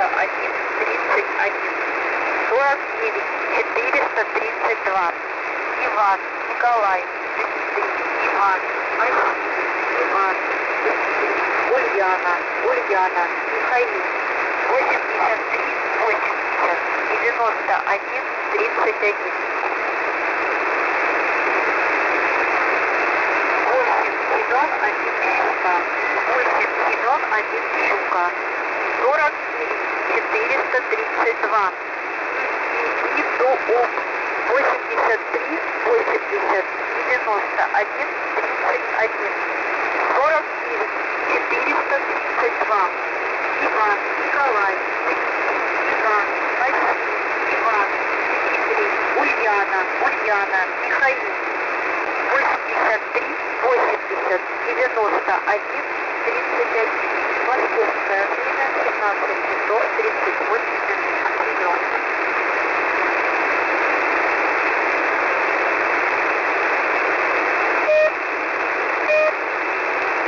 31, 49, 432. Иван, Николай, Дмитрий, Иван, Василий, Иван, Дмитрий, Ульяна, Ульяна, Михаил, 83, 80, 91, 31. 8, Семен, 1 Щука, 8, Семен, 1 Щука, 49, 432. Идуум, 83, 80, 91, 31. 49, 432. Иван, Николай, Дмитрий, Иван, Василий, Иван, Дмитрий, Ульяна, Ульяна, Михаил. 83, 80, 91, 31. Московское время 17 часов 38 минут. Прием.